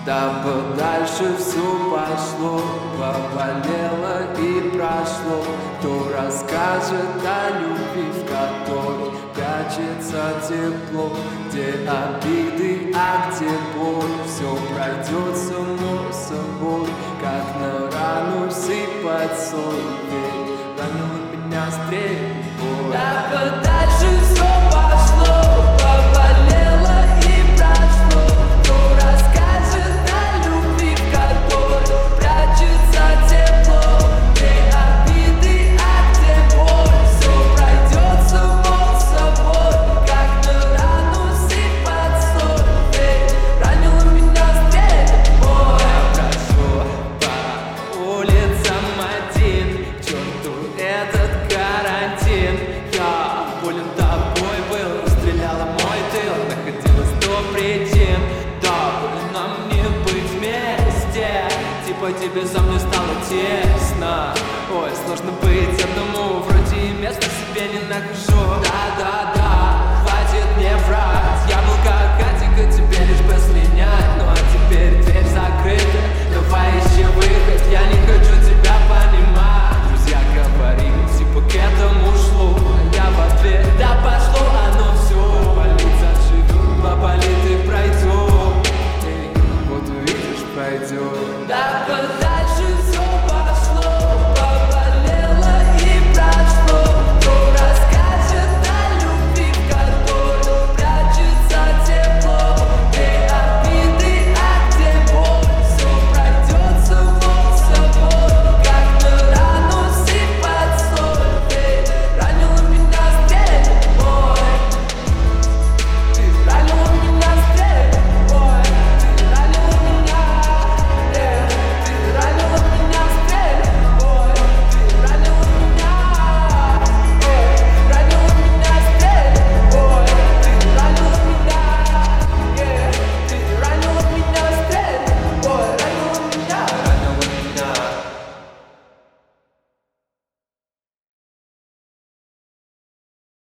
Да подальше все пошло, поболело и прошло. Кто расскажет о любви, в которой прячется тепло? Где обиды, а где боль? Все пройдет само собой, как на рану сыпать соль. Ведь ранила меня стрель боль.